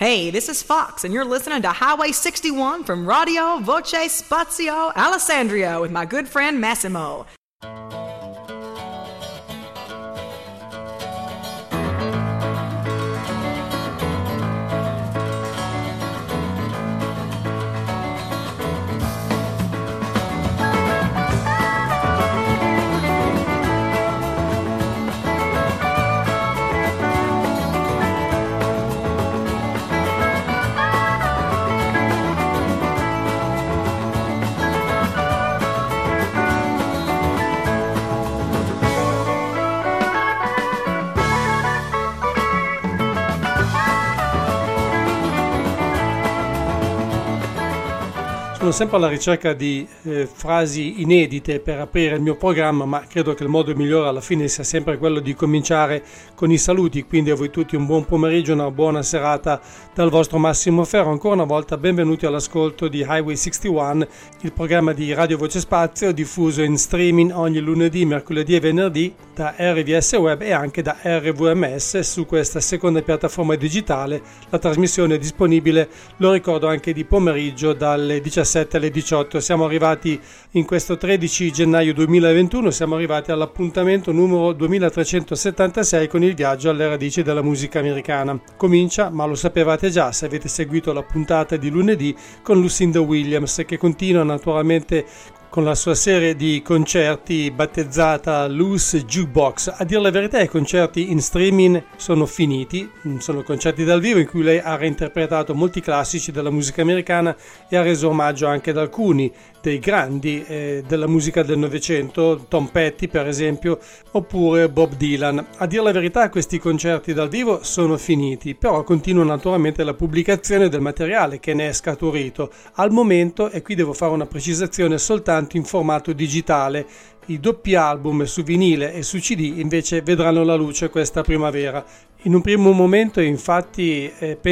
Hey, this is Fox, and you're listening to Highway 61 from Radio Voce Spazio Alessandria with my good friend Massimo. Sono sempre alla ricerca di frasi inedite per aprire il mio programma, ma credo che il modo migliore alla fine sia sempre quello di cominciare con i saluti. Quindi a voi tutti un buon pomeriggio, una buona serata dal vostro Massimo Ferro. Ancora una volta benvenuti all'ascolto di Highway 61, il programma di Radio Voce Spazio diffuso in streaming ogni lunedì, mercoledì e venerdì da RVS Web e anche da RVMS su questa seconda piattaforma digitale. La trasmissione è disponibile, lo ricordo, anche di pomeriggio dalle 17 alle 18. Siamo arrivati in questo 13 gennaio 2021, siamo arrivati all'appuntamento numero 2376 con il viaggio alle radici della musica americana. Comincia, ma lo sapevate già se avete seguito la puntata di lunedì, con Lucinda Williams, che continua naturalmente con la sua serie di concerti battezzata Loose Jukebox. A dire la verità, i concerti in streaming sono finiti, sono concerti dal vivo in cui lei ha reinterpretato molti classici della musica americana e ha reso omaggio anche ad alcuni dei grandi della musica del Novecento, Tom Petty per esempio, oppure Bob Dylan. A dire la verità, questi concerti dal vivo sono finiti, però continua naturalmente la pubblicazione del materiale che ne è scaturito. Al momento, e qui devo fare una precisazione, soltanto in formato digitale. I doppi album su vinile e su CD invece vedranno la luce questa primavera. In un primo momento infatti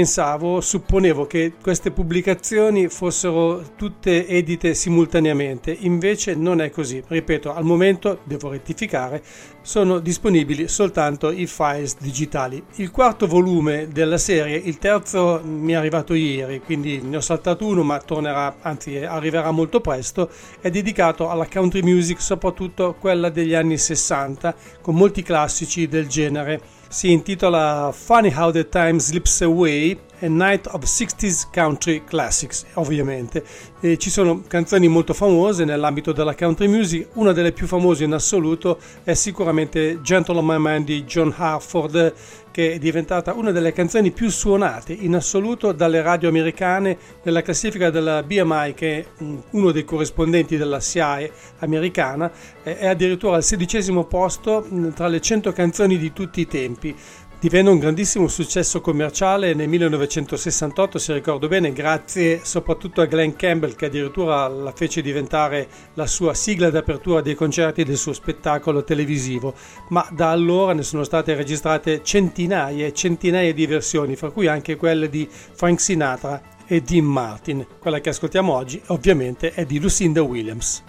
supponevo che queste pubblicazioni fossero tutte edite simultaneamente, invece non è così. Ripeto, al momento, devo rettificare, sono disponibili soltanto i files digitali. Il quarto volume della serie, il terzo mi è arrivato ieri, quindi ne ho saltato uno, ma tornerà, anzi arriverà molto presto, è dedicato alla country music, soprattutto quella degli anni 60, con molti classici del genere. Si intitola Funny How the Time Slips Away, A Night of 60s Country Classics, ovviamente. Ci sono canzoni molto famose nell'ambito della country music. Una delle più famose in assoluto è sicuramente Gentle on My Mind di John Hartford, che è diventata una delle canzoni più suonate in assoluto dalle radio americane nella classifica della BMI, che è uno dei corrispondenti della SIAE americana, è addirittura al 16° posto tra le 100 canzoni di tutti i tempi. Divenne un grandissimo successo commerciale nel 1968, se ricordo bene, grazie soprattutto a Glenn Campbell, che addirittura la fece diventare la sua sigla d'apertura dei concerti del suo spettacolo televisivo. Ma da allora ne sono state registrate centinaia e centinaia di versioni, fra cui anche quelle di Frank Sinatra e Dean Martin. Quella che ascoltiamo oggi ovviamente è di Lucinda Williams.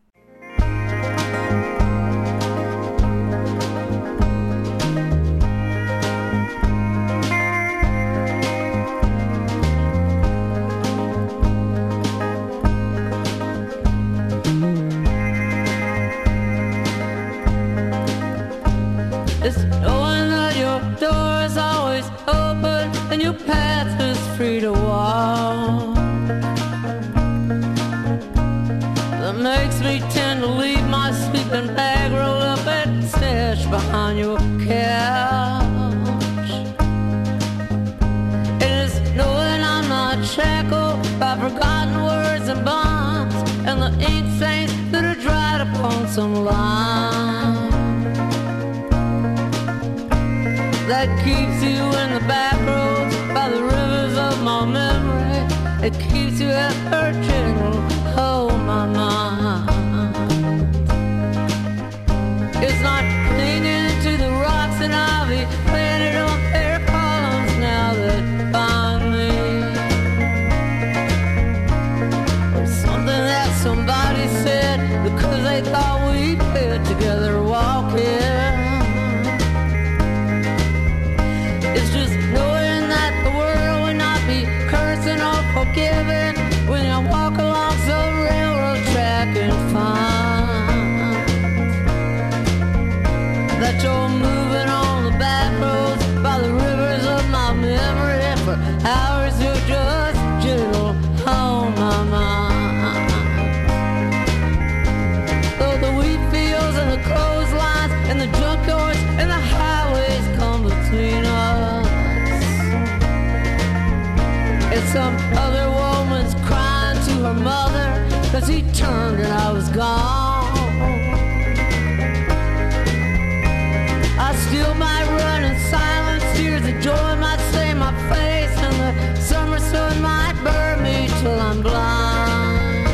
Free to walk. That makes me tend to leave my sleeping bag rolled up and stashed behind your couch. It is knowing I'm not shackled by forgotten words and bonds and the ink stains that are dried upon some line that keeps you in the back roads by the rivers of my memory. It keeps you at her gentle hold my mind. It's not clinging to the rocks and ivy planted on their columns now that bind me. It's something that somebody said because they thought we fit together walking. It's just knowing that the world will not forgiven when you walk along some railroad track and find that you're moving on the back roads by the rivers of my memory for hours you just jiggle on my mind. Though the wheat fields and the clotheslines and the junkyards and the highways come between us, it's some other woman's crying to her mother 'cause he turned and I was gone. I still might run in silence, tears of joy might stain my face, and the summer sun might burn me till I'm blind.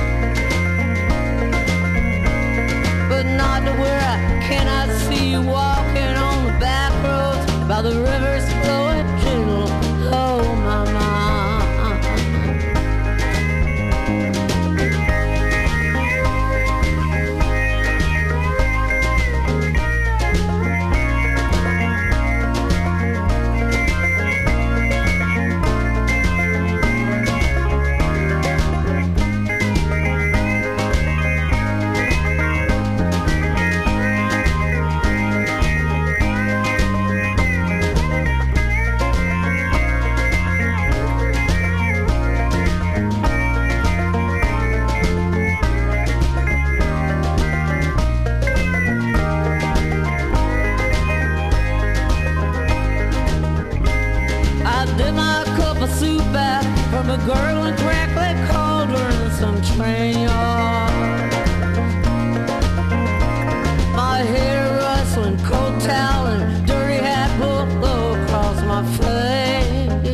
But not to where I cannot see you walking on the back roads by the rivers flowing gentle. Oh my mind. A gurgling, crackling cauldron in some train yard. My hair rustling, cold towel and dirty hat pulled low across my face.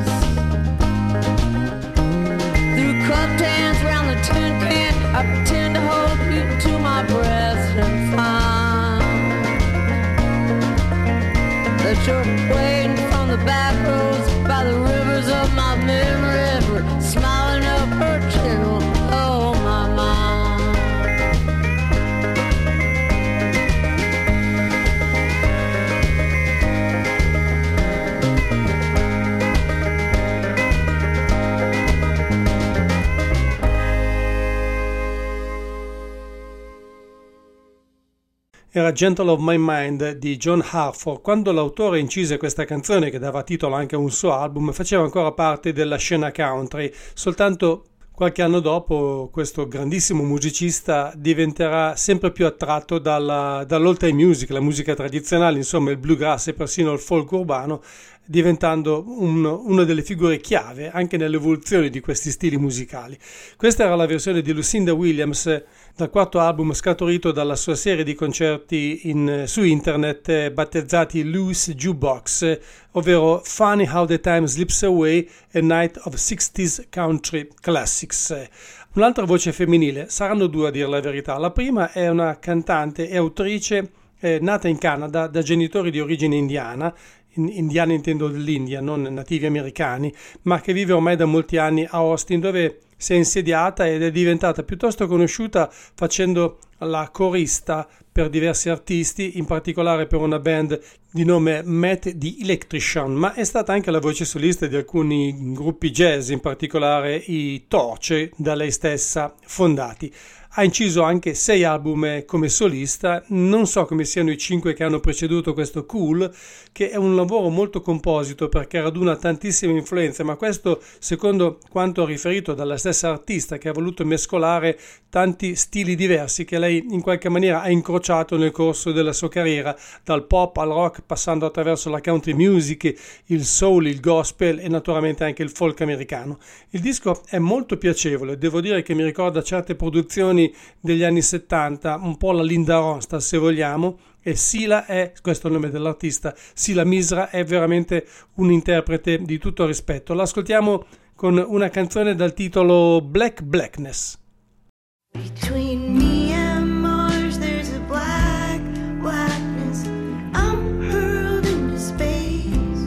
Through cupped hands round the tin can, I pretend to hold you to my breast and find that you're waiting from the back roads by the rivers of my memory, smiling up her channel. Oh my mind. Era Gentle of My Mind di John Hartford. Quando l'autore incise questa canzone, che dava titolo anche a un suo album, faceva ancora parte della scena country. Soltanto qualche anno dopo questo grandissimo musicista diventerà sempre più attratto dall'old time music, la musica tradizionale, insomma il bluegrass e persino il folk urbano, diventando una delle figure chiave anche nell'evoluzione di questi stili musicali. Questa era la versione di Lucinda Williams dal quarto album scaturito dalla sua serie di concerti su internet battezzati Loose Jukebox, ovvero Funny How the Time Slips Away, a Night of 60s Country Classics. Un'altra voce femminile, saranno due a dire la verità. La prima è una cantante e autrice nata in Canada da genitori di origine indiana, indiani intendo dell'India, non nativi americani, ma che vive ormai da molti anni a Austin, dove si è insediata ed è diventata piuttosto conosciuta facendo la corista per diversi artisti, in particolare per una band di nome Matt the Electrician, ma è stata anche la voce solista di alcuni gruppi jazz, in particolare i Torch, da lei stessa fondati. Ha inciso anche 6 album come solista, non so come siano i 5 che hanno preceduto questo Cool, che è un lavoro molto composito perché raduna tantissime influenze, ma questo secondo quanto riferito dalla stessa artista, che ha voluto mescolare tanti stili diversi che lei in qualche maniera ha incrociato nel corso della sua carriera, dal pop al rock, passando attraverso la country music, il soul, il gospel e naturalmente anche il folk americano. Il disco è molto piacevole, devo dire che mi ricorda certe produzioni degli anni 70, un po' la Linda Ronstadt se vogliamo, e Sila è, questo è il nome dell'artista, Sila Misra è veramente un interprete di tutto rispetto. L'ascoltiamo con una canzone dal titolo Black Blackness. Between me and Mars there's a black blackness. I'm hurled into space.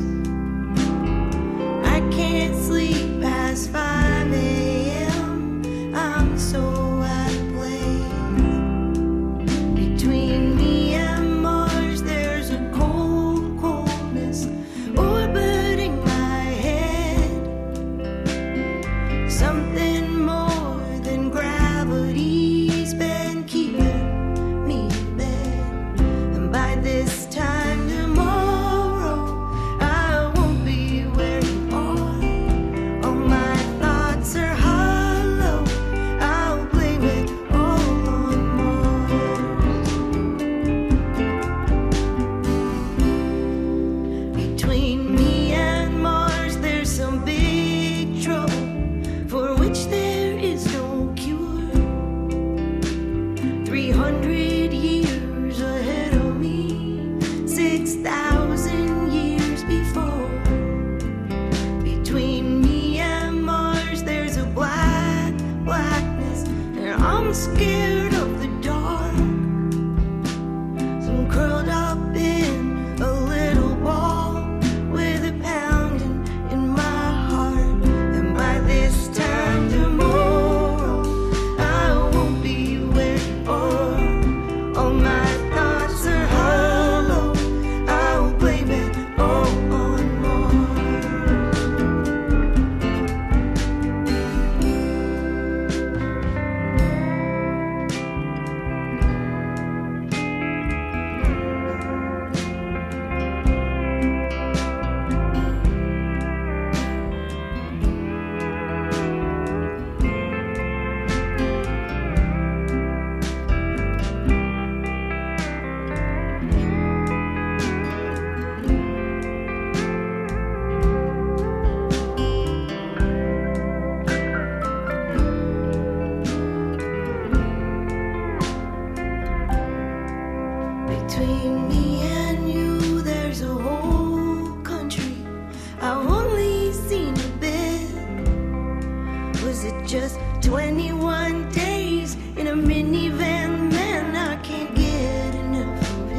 I can't sleep past 5 a.m. I'm so out of place. Between me and Mars there's a cold coldness orbiting my head. I'm scared of the dark. So I'm curled up in a little ball with a pounding in my heart. And by this time tomorrow, I won't be where you are. All my thoughts are hollow. I will blame it all on Mars. Between me and you, there's a whole country I've only seen a bit. Was it just 21 days in a minivan? Man, I can't get enough of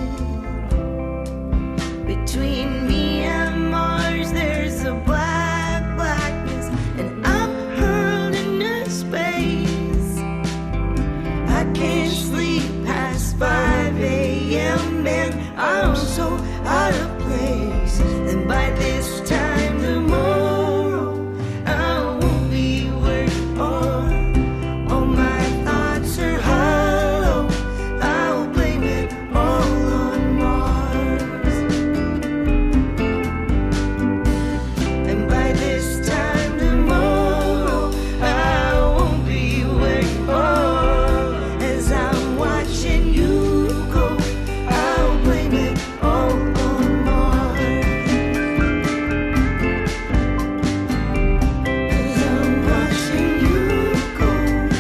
it. Between me and Mars, there's a blackness, and I'm hurled into space. I can't sleep past 5 a.m. and I'm so out of place. And by this time tomorrow, I won't be where you are. All my thoughts are hollow. I'll blame it all on Mars. And by this time tomorrow, I won't be where you are. As I'm watching you go, I'll blame it all on Mars. As I'm watching you go.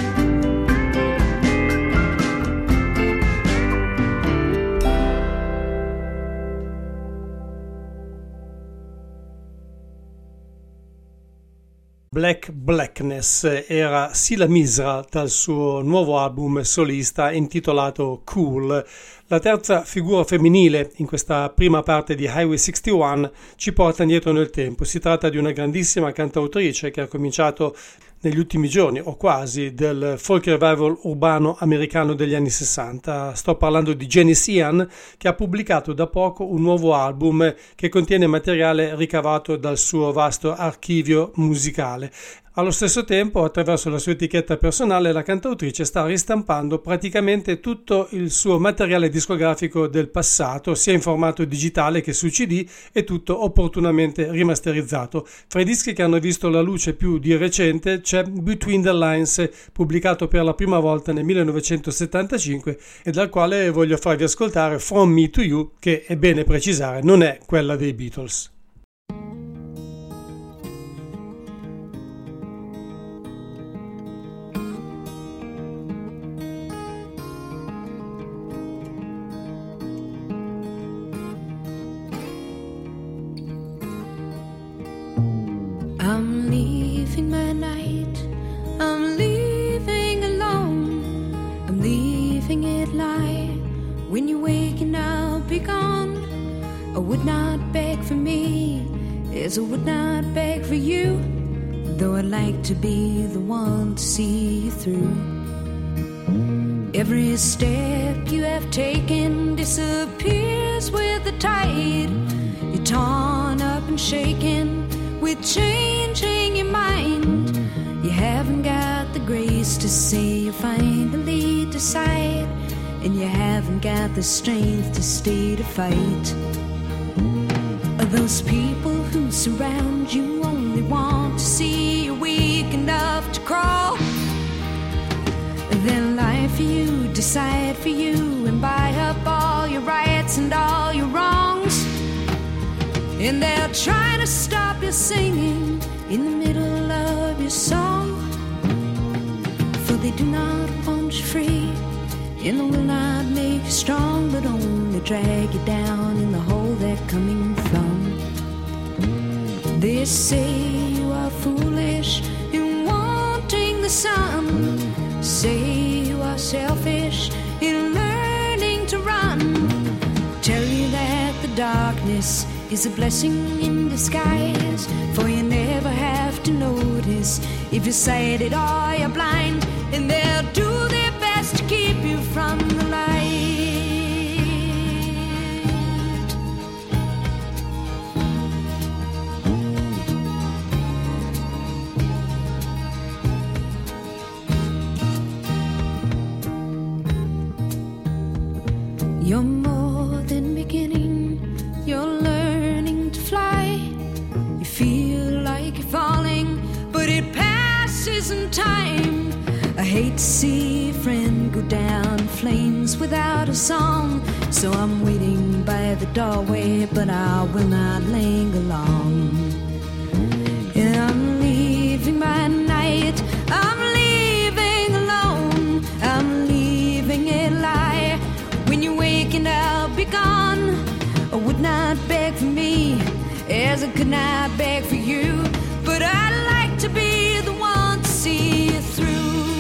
Blackness era Sila Misra dal suo nuovo album solista intitolato Cool. La terza figura femminile in questa prima parte di Highway 61 ci porta indietro nel tempo. Si tratta di una grandissima cantautrice che ha cominciato negli ultimi giorni, o quasi, del folk revival urbano americano degli anni 60. Sto parlando di Janice Ian, che ha pubblicato da poco un nuovo album che contiene materiale ricavato dal suo vasto archivio musicale. Allo stesso tempo, attraverso la sua etichetta personale, la cantautrice sta ristampando praticamente tutto il suo materiale discografico del passato, sia in formato digitale che su CD, e tutto opportunamente rimasterizzato. Fra i dischi che hanno visto la luce più di recente c'è Between the Lines, pubblicato per la prima volta nel 1975 e dal quale voglio farvi ascoltare From Me to You, che è bene precisare non è quella dei Beatles. I'm leaving my night, I'm leaving alone, I'm leaving it light. When you're waking I'll be gone. I would not beg for me, as I would not beg for you, though I'd like to be the one to see you through. Every step you have taken disappears with the tide. You're torn up and shaken with changing your mind. You haven't got the grace to say you finally decide, and you haven't got the strength to stay to fight. Those people who surround you only want to see you weak enough to crawl. Then lie for you, decide for you, and buy up all your rights and all your wrongs. And they're trying to stop you singing in the middle of your song, for they do not want you free, and they will not make you strong, but only drag you down in the hole they're coming from. They say you are foolish in wanting the sun, say you darkness is a blessing in disguise, for you never have to notice if you're sighted or you're blind, and they'll do their best to keep you from the light. You're more than beginning, you're learning to fly. You feel like you're falling, but it passes in time. I hate to see a friend go down in flames without a song, so I'm waiting by the doorway, but I will not linger long. And I'm leaving by night, I'm leaving alone, I'm leaving a lie. When you're waking, I'll be gone. I would not beg for me, as I could not beg for you, but I'd like to be the one to see you through.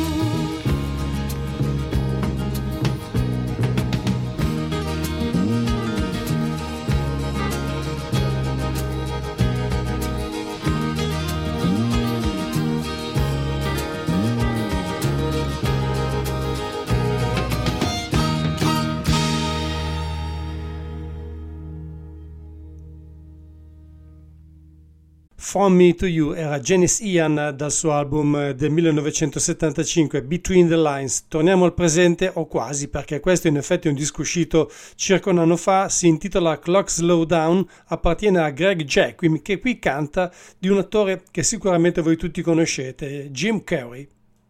From Me to You era Janis Ian dal suo album del 1975 Between the Lines. Torniamo al presente, o quasi, perché questo in effetti è un disco uscito circa un anno fa, si intitola Clock Slow Down, appartiene a Greg Jacquim, che qui canta di un attore che sicuramente voi tutti conoscete, Jim Carrey.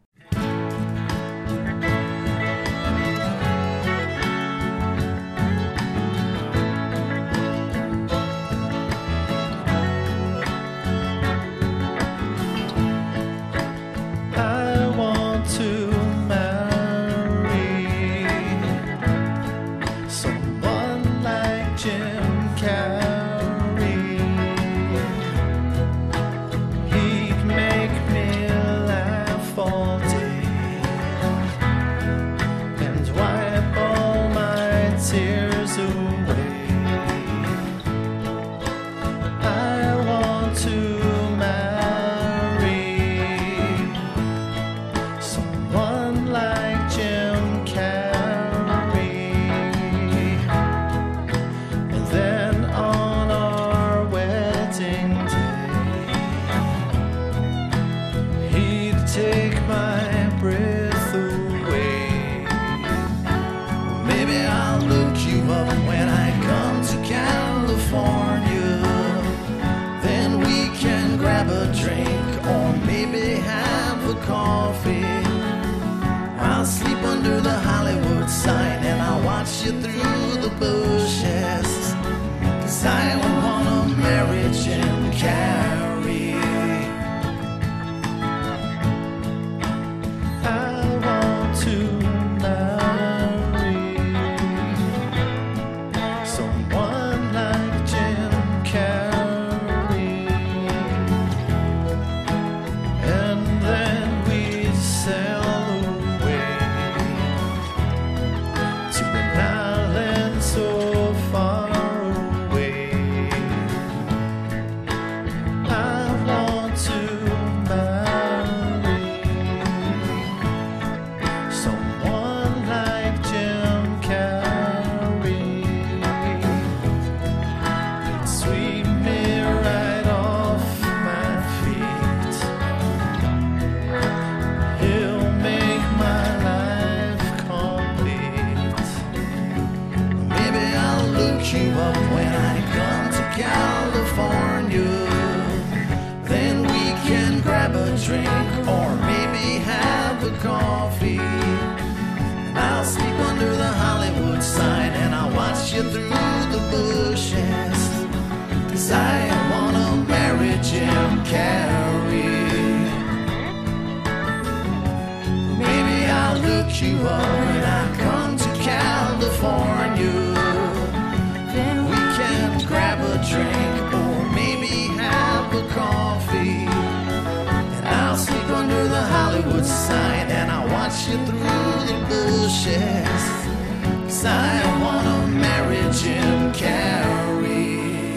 You through the bushes, 'cause I wanna marry Jim Carrey.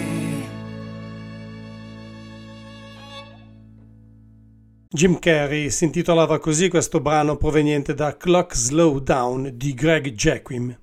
Jim Carrey si intitolava così questo brano proveniente da Clock Slow Down di Greg Jacquim.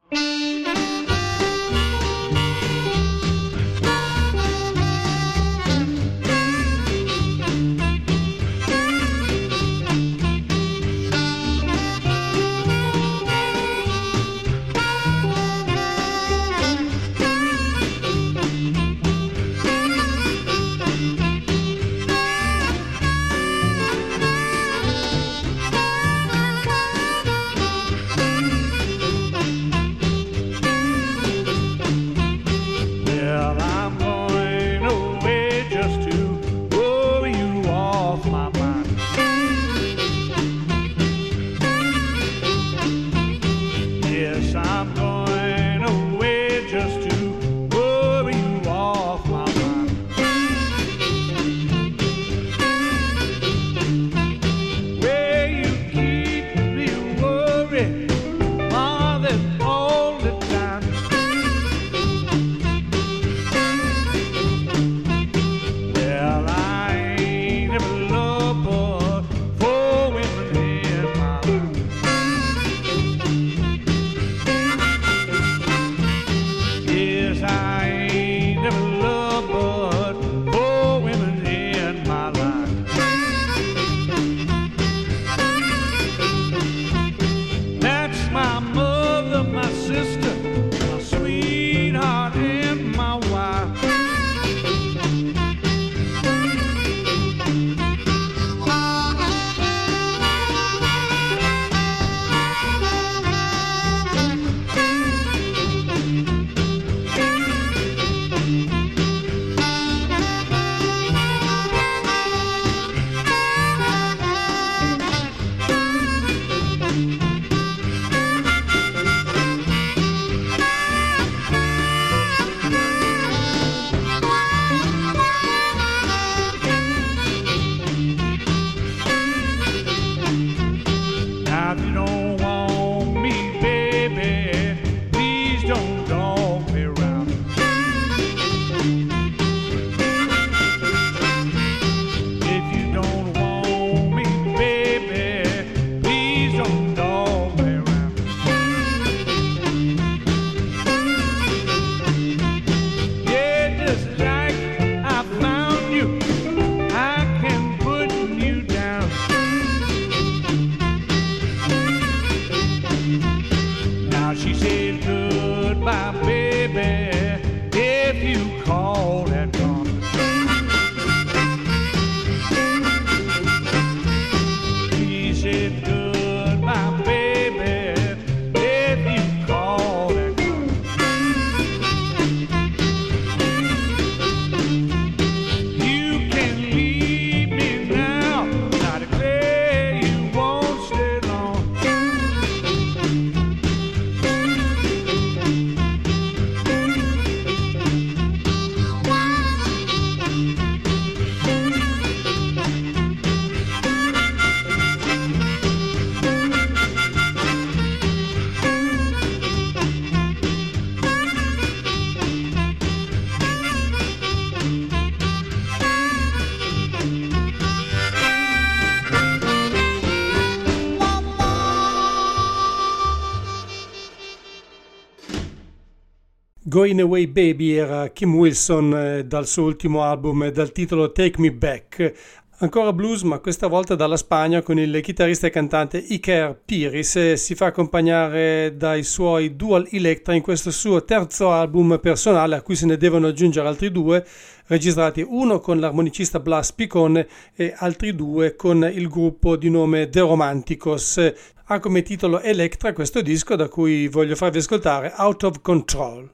Going Away Baby era Kim Wilson dal suo ultimo album dal titolo Take Me Back. Ancora blues, ma questa volta dalla Spagna con il chitarrista e cantante Iker Piris. Si fa accompagnare dai suoi Dual Electra in questo suo terzo album personale, a cui se ne devono aggiungere altri due, registrati uno con l'armonicista Blas Picone e altri due con il gruppo di nome The Romanticos. Ha come titolo Electra questo disco, da cui voglio farvi ascoltare Out of Control.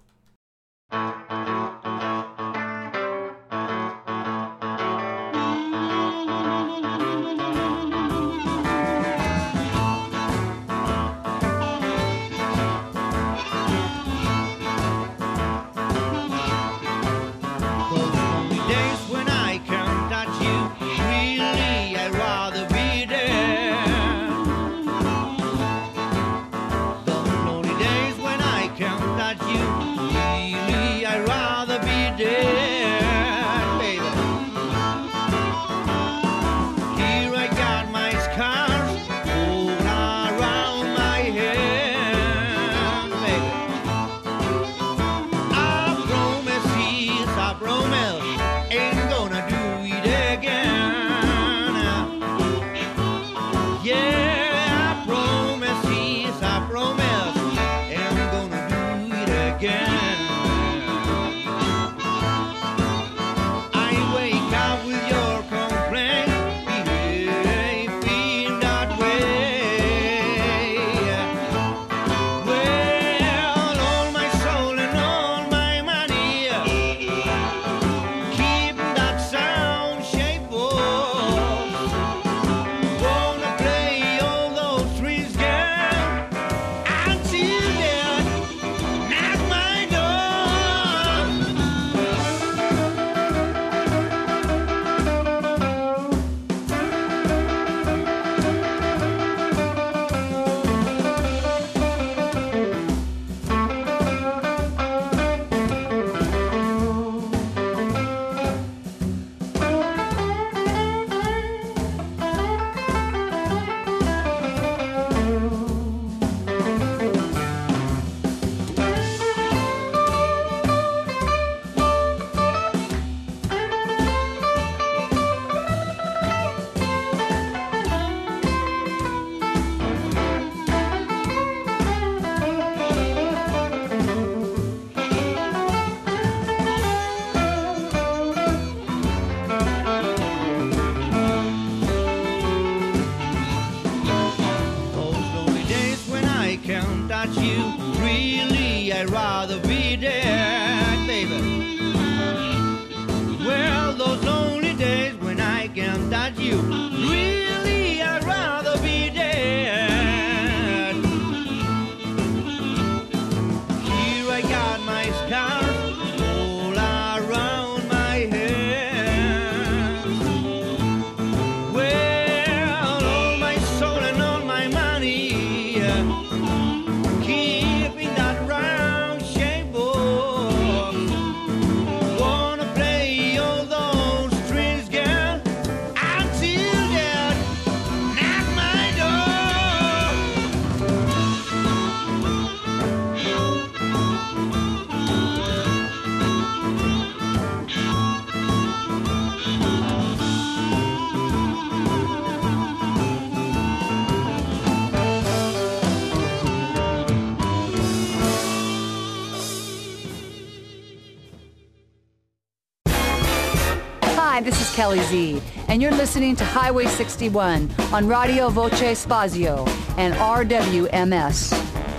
You, really, I that you really I'd rather be dead. Here I got my scarf all around my head. Well, all my soul and all my money keep in that round shape box. Wanna play all those strings, girl, until death knock my door. Hi, this is Kelly Z, and you're listening to Highway 61 on Radio Voce Spazio and RWMS.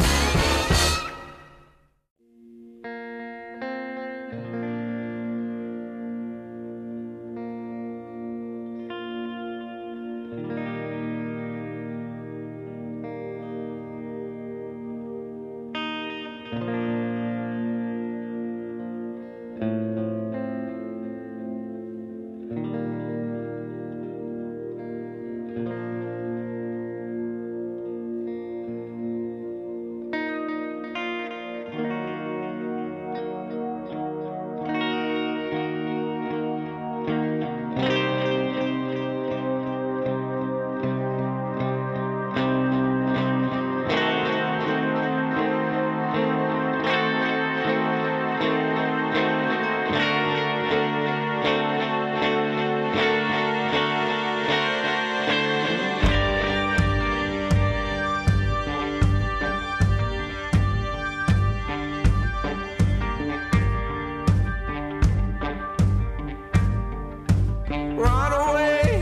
Run away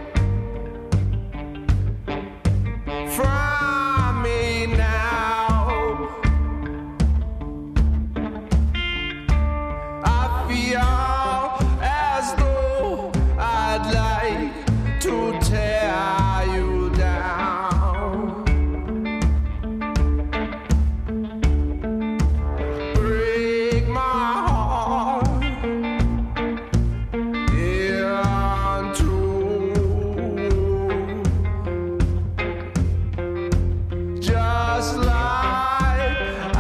from me now. I feel as though I'd like to tear you down, break my heart just like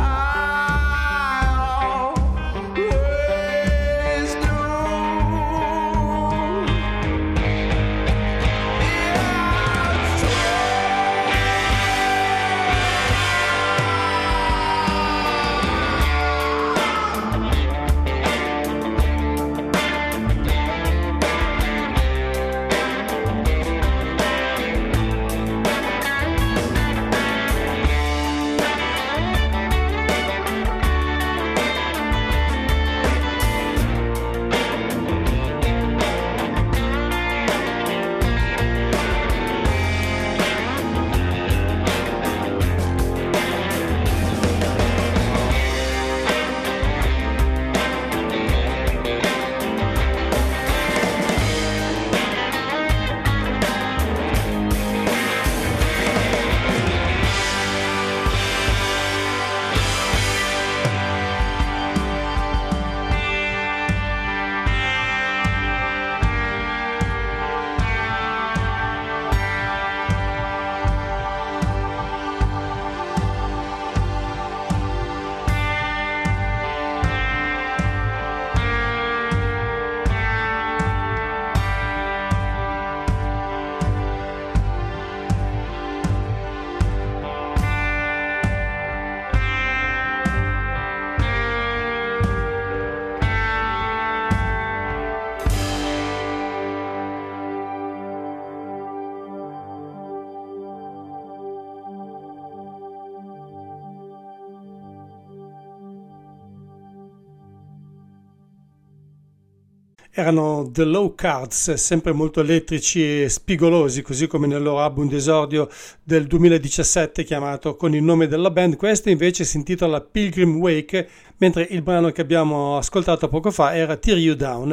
I always do. It's Erano The Low Cards, sempre molto elettrici e spigolosi, così come nel loro album d'esordio del 2017 chiamato con il nome della band. Questo invece si intitola Pilgrim Wake, mentre il brano che abbiamo ascoltato poco fa era Tear You Down.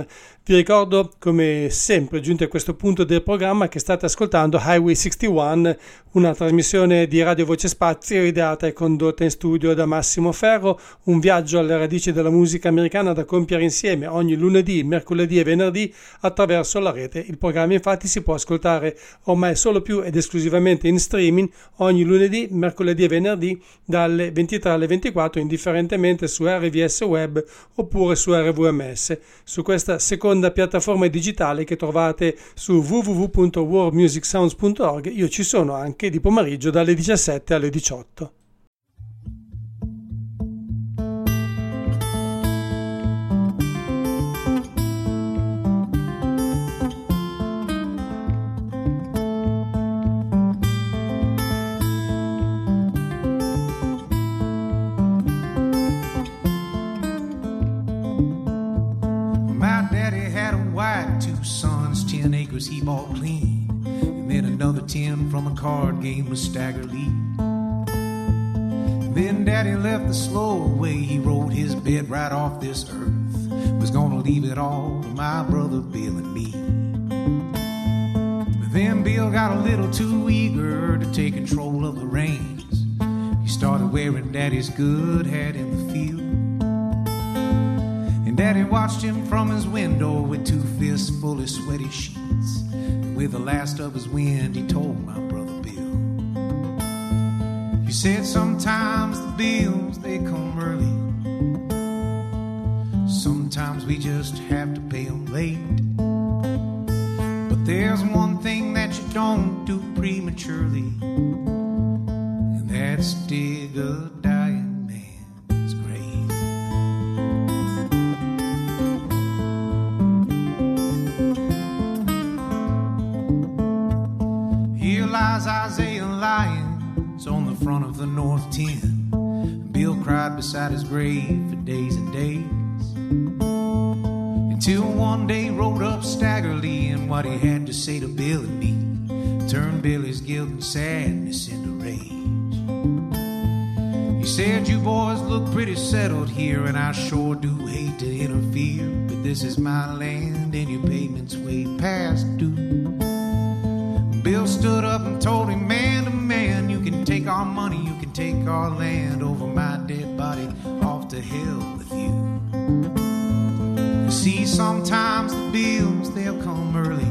Vi ricordo, come sempre, giunti a questo punto del programma, che state ascoltando Highway 61, una trasmissione di Radio Voce Spazio ideata e condotta in studio da Massimo Ferro, un viaggio alle radici della musica americana da compiere insieme ogni lunedì, mercoledì e venerdì attraverso la rete. Il programma infatti si può ascoltare ormai solo più ed esclusivamente in streaming ogni lunedì, mercoledì e venerdì dalle 23 alle 24, indifferentemente su RVS Web oppure su RVMS. Su questa seconda piattaforma digitale che trovate su www.worldmusicsounds.org io ci sono anche di pomeriggio dalle 17 alle 18. He bought clean, and then another 10 from a card game with stagger lead. Then Daddy left the slow way. He wrote his bed right off this earth. Was gonna leave it all to my brother Bill and me. But then Bill got a little too eager to take control of the reins. He started wearing Daddy's good hat in the field. And Daddy watched him from his window with 2 fists full of sweaty sheets. And with the last of his wind, he told my brother Bill. He said sometimes the bills, they come early. Sometimes we just have to pay them late. But there's one thing that you don't do prematurely, and that's dig a dying man's grave. Lies Isaiah Lyons on the front of the North 10. Bill cried beside his grave for days and days, until one day rode up staggerly, and what he had to say to Bill and me turned Billy's guilt and sadness into rage. He said, "You boys look pretty settled here, and I sure do hate to interfere, but this is my land and your payment's way past due." Bill stood up and told him, man to man, you can take our money, you can take our land, over my dead body, off to hell with you. You see, sometimes the bills, they'll come early.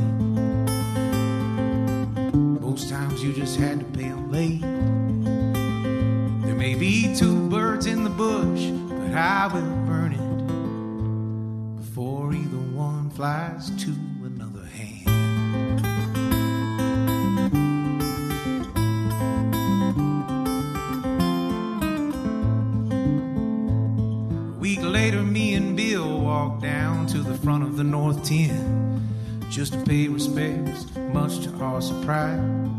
Most times you just had to pay them late. There may be 2 birds in the bush, but I will burn it before either one flies to another hand. Later, me and Bill walked down to the front of the North 10 just to pay respects, much to our surprise.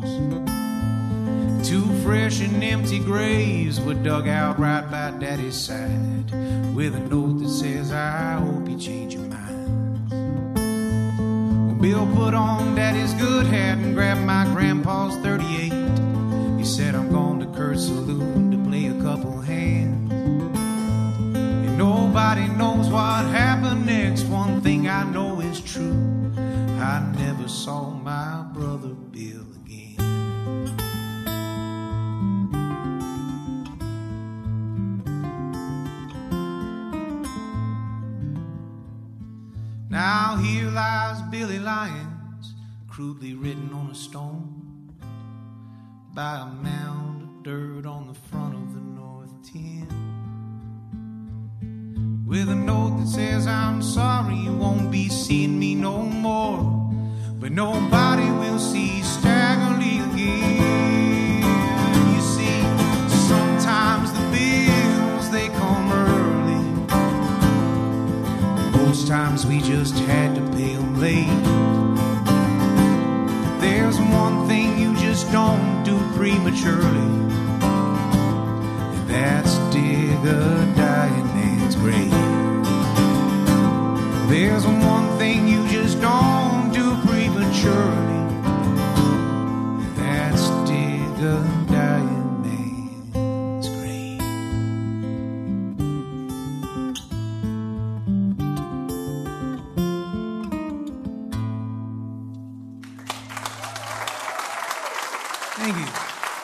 2 fresh and empty graves were dug out right by Daddy's side, with a note that says, I hope you change your mind. Well, Bill put on Daddy's good hat and grabbed my grandpa's 38. He said, I'm going to Kurt's Saloon to play a couple hands. Nobody knows what happened next. One thing I know is true, I never saw my brother Bill again. Now here lies Billy Lyons, crudely written on a stone, by a mound of dirt on the front of the North 10. With a note that says, I'm sorry, you won't be seeing me no more, but nobody will see Staggerly again. You see, sometimes the bills, they come early. Most times we just had to pay them late. There's one thing you just don't do prematurely, and that's dig a dying man's grave. There's one thing you just don't do prematurely, that's dig a dying man's grave. Thank you.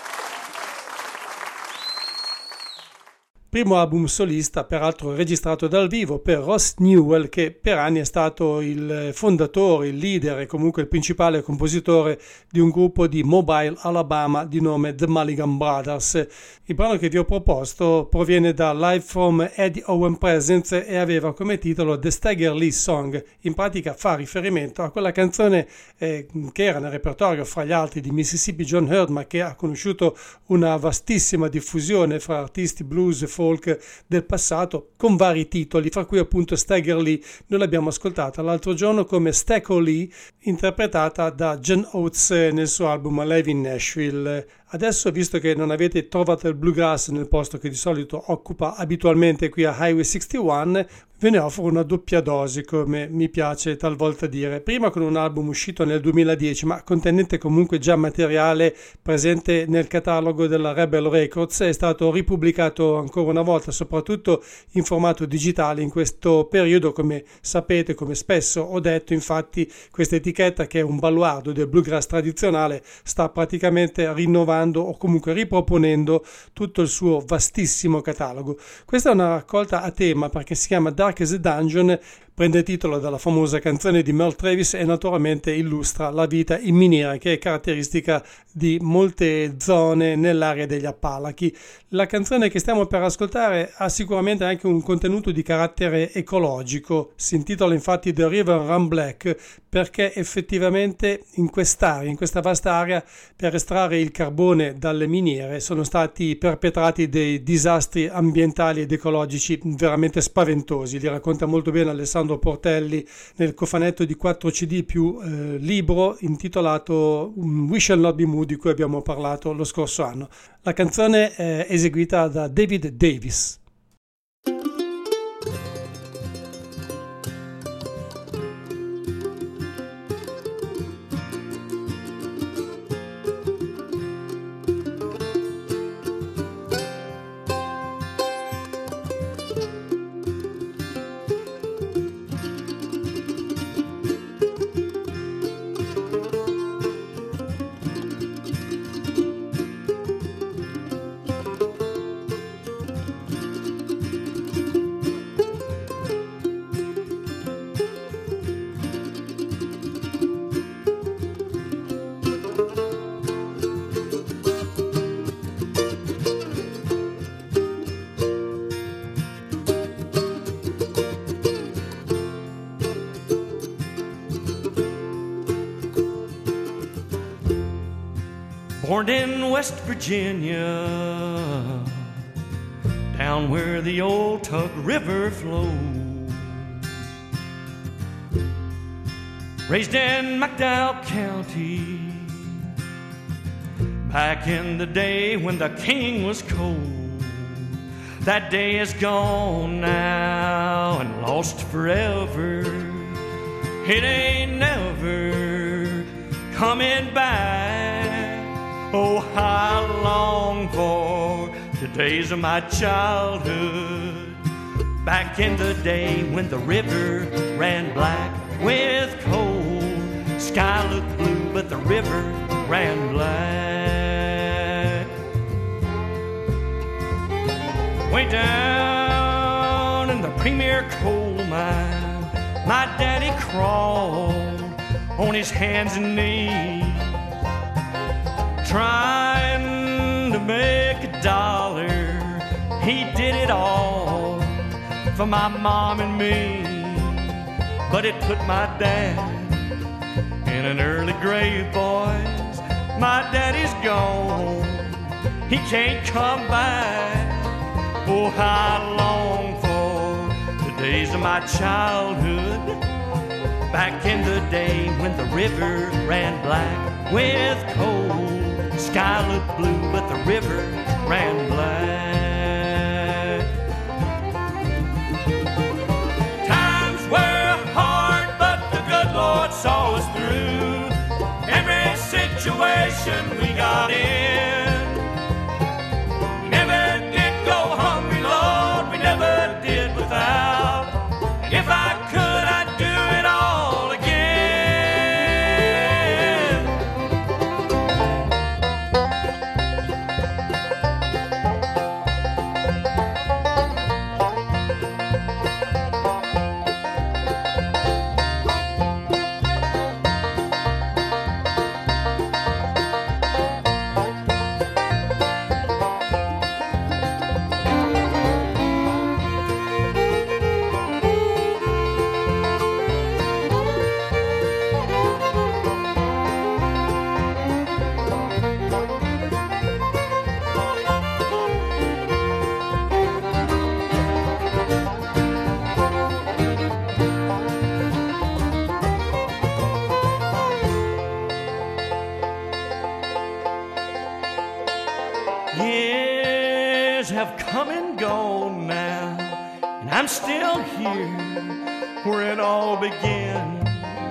Primo album solista, peraltro registrato dal vivo per Ross Newell, che per anni è stato il fondatore, il leader e comunque il principale compositore di un gruppo di Mobile, Alabama di nome The Mulligan Brothers. Il brano che vi ho proposto proviene da Live from Eddie Owen Presents e aveva come titolo The Stagger Lee Song. In pratica fa riferimento a quella canzone che era nel repertorio fra gli altri di Mississippi John Hurt, ma che ha conosciuto una vastissima diffusione fra artisti blues e folk del passato con vari titoli, fra cui appunto Stagger Lee. Noi l'abbiamo ascoltata l'altro giorno come Stacko Lee, interpretata da Jen Oates nel suo album Live in Nashville. Adesso, visto che non avete trovato il bluegrass nel posto che di solito occupa abitualmente qui a Highway 61, ve ne offro una doppia dose, come mi piace talvolta dire. Prima con un album uscito nel 2010, ma contenente comunque già materiale presente nel catalogo della Rebel Records, è stato ripubblicato ancora una volta, soprattutto in formato digitale in questo periodo. Come sapete, come spesso ho detto, infatti, questa etichetta, che è un baluardo del bluegrass tradizionale, sta praticamente rinnovando o comunque riproponendo tutto il suo vastissimo catalogo. Questa è una raccolta a tema perché si chiama Dark as a Dungeon, prende titolo dalla famosa canzone di Merle Travis e naturalmente illustra la vita in miniera, che è caratteristica di molte zone nell'area degli Appalachi. La canzone che stiamo per ascoltare ha sicuramente anche un contenuto di carattere ecologico. Si intitola infatti The River Run Black perché effettivamente in quest'area, in questa vasta area, per estrarre il carbone dalle miniere sono stati perpetrati dei disastri ambientali ed ecologici veramente spaventosi. Li racconta molto bene Alessandro Portelli nel cofanetto di 4 CD più libro intitolato We Shall Not Be Moved, di cui abbiamo parlato lo scorso anno. La canzone è eseguita da David Davis. Born in West Virginia, down where the old Tug River flows. Raised in McDowell County, back in the day when the king was cold. That day is gone now and lost forever. It ain't never coming back. Oh, how I long for the days of my childhood, back in the day when the river ran black with coal. Sky looked blue, but the river ran black. Way down in the Premier coal mine, my daddy crawled on his hands and knees, trying to make a dollar. He did it all for my mom and me, but it put my dad in an early grave, boys. My daddy's gone, he can't come back. Oh, how I long for the days of my childhood, back in the day when the river ran black with coal. Sky looked blue, but the river ran black. Times were hard, but the good Lord saw us through every situation we got in. We never did go hungry, Lord, we never did without. If I could, I'd do it all again. years have come and gone now, and I'm still here where it all began,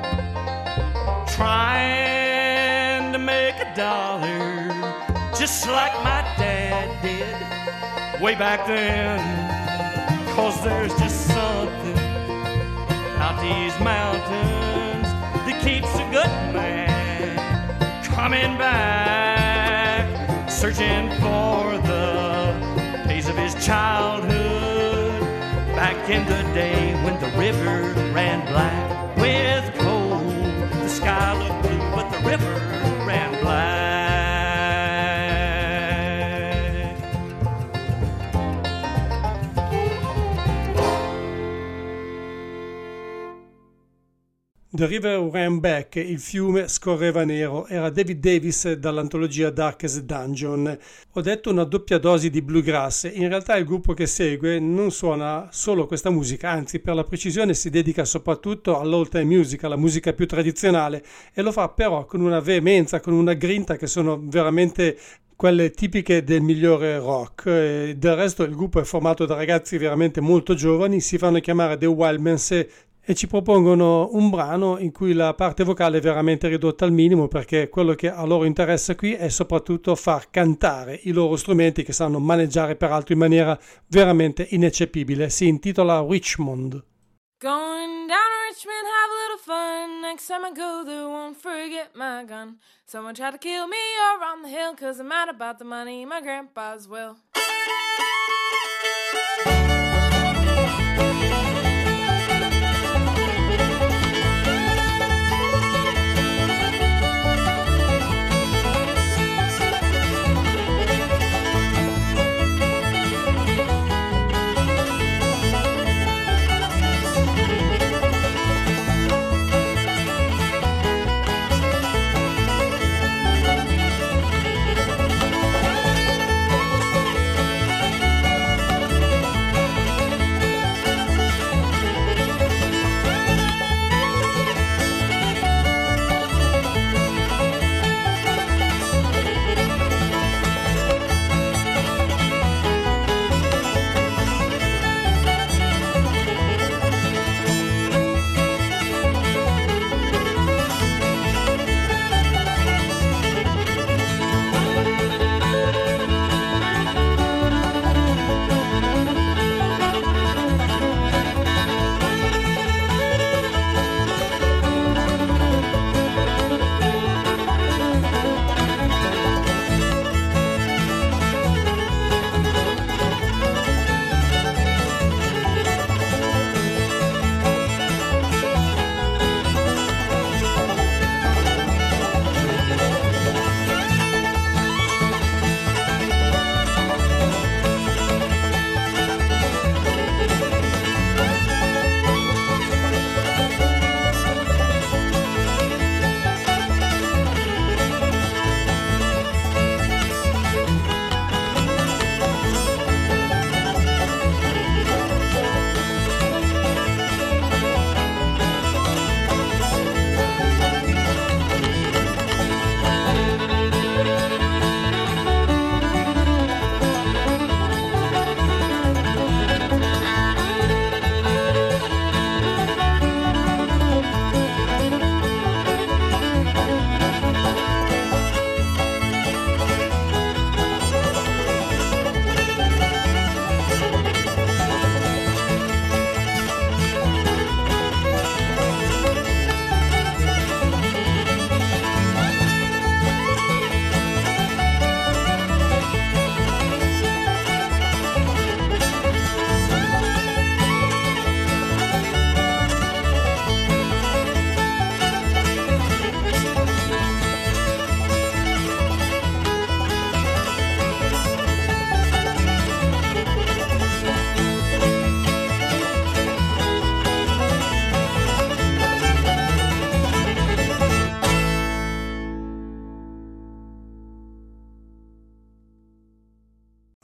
trying to make a dollar just like my dad did way back then. 'Cause there's just something about these mountains that keeps a good man coming back, searching for the days of his childhood, back in the day when the river ran black with coal. The sky looked blue, but the river ran black. The River Ran Back, il fiume scorreva nero, era David Davis dall'antologia Darkest Dungeon. Ho detto una doppia dose di bluegrass, in realtà il gruppo che segue non suona solo questa musica, anzi per la precisione si dedica soprattutto all'old time music, alla musica più tradizionale, e lo fa però con una veemenza, con una grinta che sono veramente quelle tipiche del migliore rock. Del resto il gruppo è formato da ragazzi veramente molto giovani, si fanno chiamare The Wildmans e ci propongono un brano in cui la parte vocale è veramente ridotta al minimo, perché quello che a loro interessa qui è soprattutto far cantare i loro strumenti che sanno maneggiare peraltro in maniera veramente ineccepibile. Si intitola Richmond. Going down to Richmond, have a little fun. Next time I go there, won't forget my gun. Someone tried to kill me around the hill, 'cause I'm mad about the money my grandpa's will.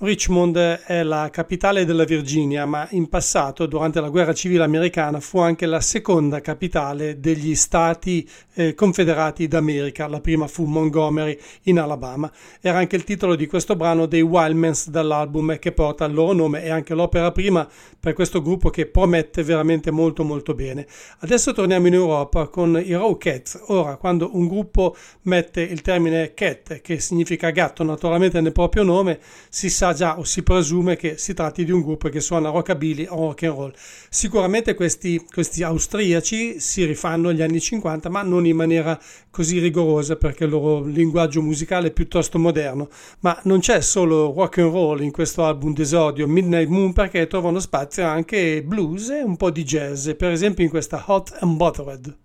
Richmond è la capitale della Virginia, ma in passato, durante la guerra civile americana, fu anche la seconda capitale degli Stati Confederati d'America. La prima fu Montgomery in Alabama. Era anche il titolo di questo brano dei Wildmans dall'album che porta il loro nome e anche l'opera prima per questo gruppo che promette veramente molto molto bene. Adesso torniamo in Europa con i Raw Cats. Ora, quando un gruppo mette il termine cat, che significa gatto naturalmente nel proprio nome, si sa già o si presume che si tratti di un gruppo che suona rockabilly o rock and roll. Sicuramente questi austriaci si rifanno agli anni 50, ma non in maniera così rigorosa perché il loro linguaggio musicale è piuttosto moderno. Ma non c'è solo rock and roll in questo album d'esordio Midnight Moon, perché trovano spazio anche blues e un po' di jazz, per esempio in questa Hot and Bothered.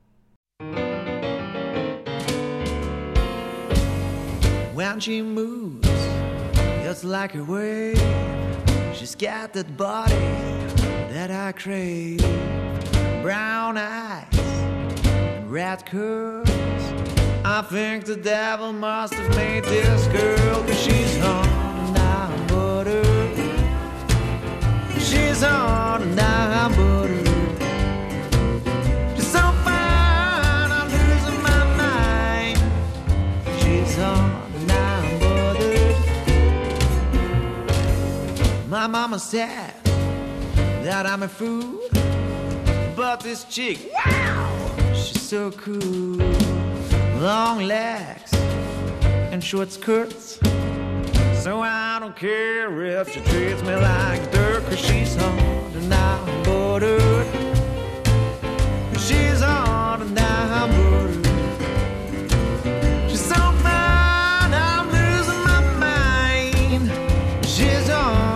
When she moves, it's like a wave. She's got that body that I crave. Brown eyes and red curls. I think the devil must have made this girl, 'cause she's on down butter. She's on down butter. She's so fine, I'm losing my mind. She's on. My mama said that I'm a fool, but this chick, wow, she's so cool. Long legs and short skirts, so I don't care if she treats me like dirt, 'cause she's on the now border. She's on the now border. She's so fine, I'm losing my mind. She's on.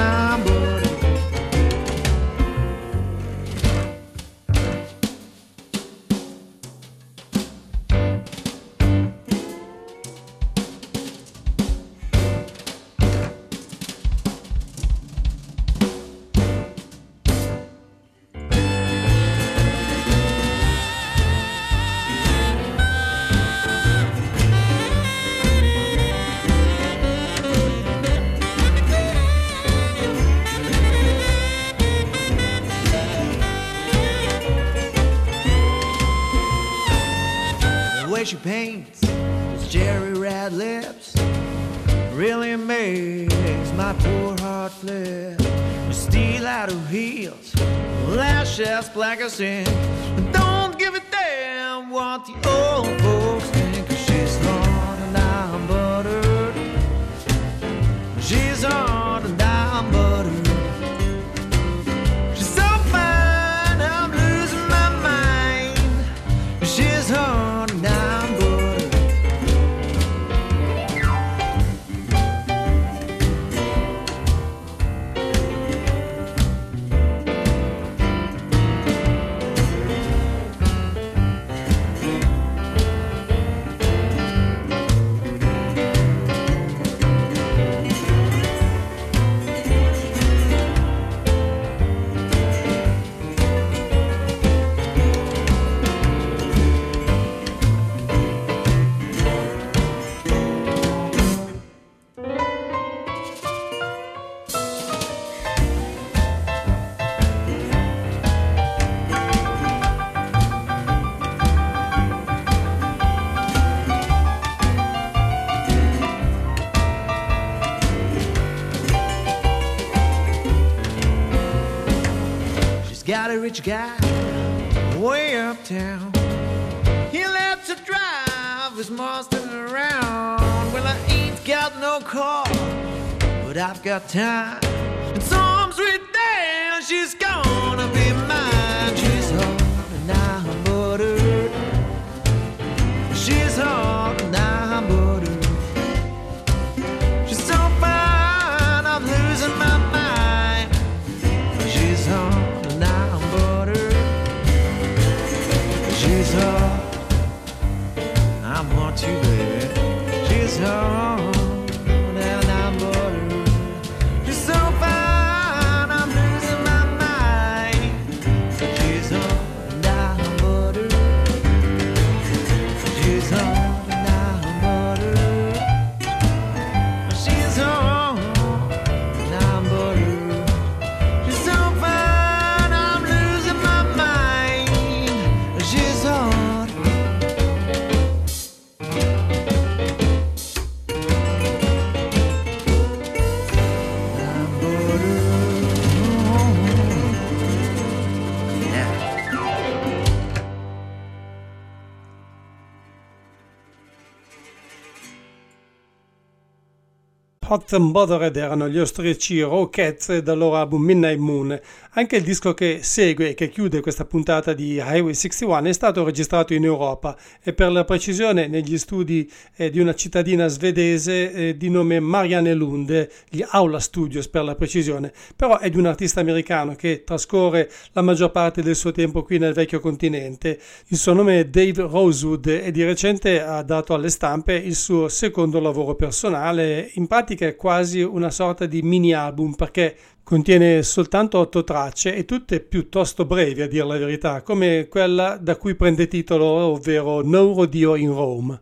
She paints those cherry red lips, really makes my poor heart flip. Steel out of heels, lashes black as ink. Don't give a damn what the old folks think, 'cause she's on and down buttered. She's on and down buttered. She's so fine, I'm losing my mind. She's on and down. Got a rich guy way uptown. He lets her drive his Mustang around. Well, I ain't got no car, but I've got time. And some sweet day she's gonna be mine. She's hot and I'm buttered. She's hot and I'm buttered. She's so fine, I'm losing my mind. She's hot. She's hot, I want you, baby. She's hot, and I'm buttered. She's so fine, I'm losing my mind. She's hot, and I'm buttered. She's hot, and I'm buttered. She's hot, Hot and Bothered erano gli austriaci Rockettes dal loro album Midnight Moon. Anche il disco che segue e che chiude questa puntata di Highway 61 è stato registrato in Europa e per la precisione negli studi di una cittadina svedese di nome Mariannelund, gli Aula Studios per la precisione, però è di un artista americano che trascorre la maggior parte del suo tempo qui nel vecchio continente. Il suo nome è Dave Rosewood e di recente ha dato alle stampe il suo secondo lavoro personale. In pratica è quasi una sorta di mini album perché contiene soltanto 8 tracce e tutte piuttosto brevi, a dire la verità, come quella da cui prende titolo, ovvero No Rodeo in Rome.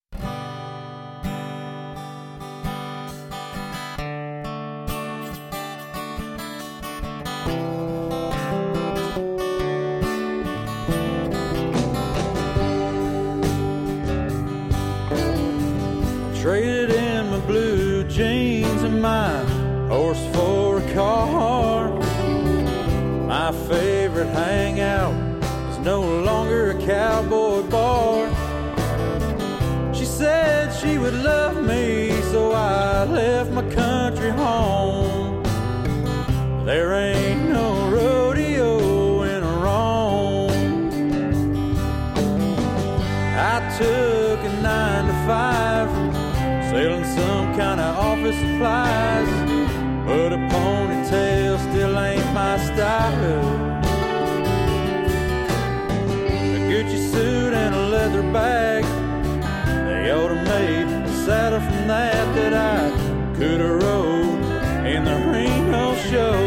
Traded in my blue jeans and my horse for a car. My favorite hangout is no longer a cowboy bar. She said she would love me, so I left my country home. There ain't no rodeo in Rome. I took a 9 to 5, selling some kind of office supplies, but a ponytail still ain't my style. A Gucci suit and a leather bag, they ought to made a saddle from that I could have rode in the Reno show.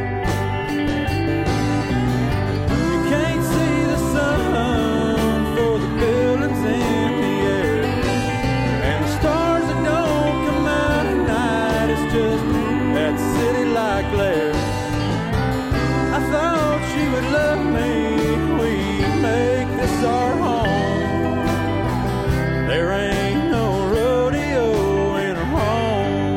You can't see the sun for the buildings in the air, and the stars that don't come out at night, it's just that city-like glare. I thought she would love me, we'd make this our home. There ain't no rodeo in Rome.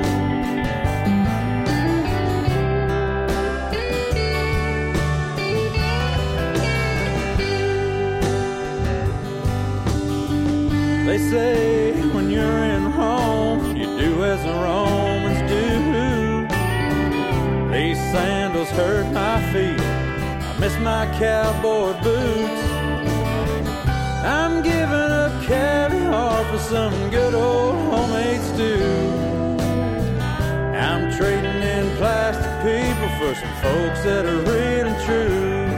They say when you're in Rome, you do as the Romans do. These sandals hurt my feet, I miss my cowboy boots. I'm giving up caviar for some good old homemade stew. I'm trading in plastic people for some folks that are real and true.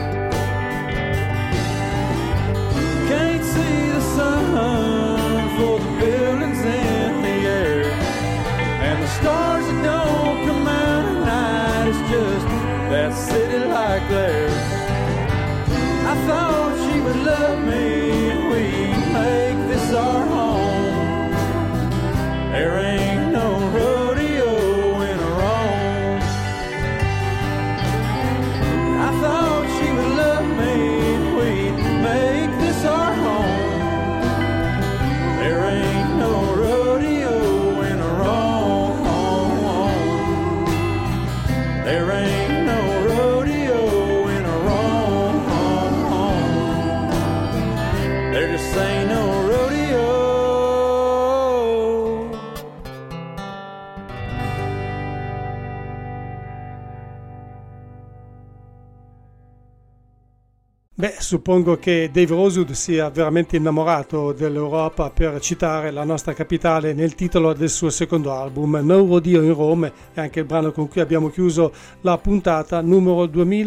Can't see the sun for the buildings in the air, and the stars that don't come out at night, it's just that city-like glare. I thought she would love me, we'd make this our home. There ain't no rodeo in Rome. I thought she would love me, we'd make this our home. There ain't no rodeo in Rome. There ain't no rodeo in Rome. There just ain't no rodeo. Beh, suppongo che Dave Rosewood sia veramente innamorato dell'Europa per citare la nostra capitale nel titolo del suo secondo album, No Rodeo in Rome, è anche il brano con cui abbiamo chiuso la puntata numero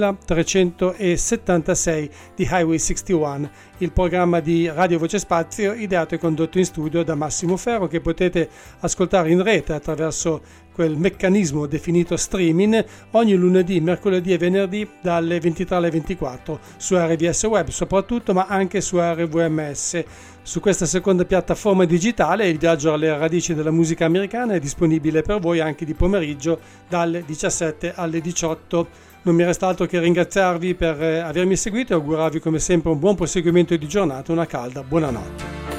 2376 di Highway 61, il programma di Radio Voce Spazio ideato e condotto in studio da Massimo Ferro, che potete ascoltare in rete attraverso quel meccanismo definito streaming ogni lunedì, mercoledì e venerdì dalle 23 alle 24 su RVS Web soprattutto, ma anche su RVMS. Su questa seconda piattaforma digitale il viaggio alle radici della musica americana è disponibile per voi anche di pomeriggio dalle 17 alle 18. Non mi resta altro che ringraziarvi per avermi seguito e augurarvi come sempre un buon proseguimento di giornata, una calda buonanotte.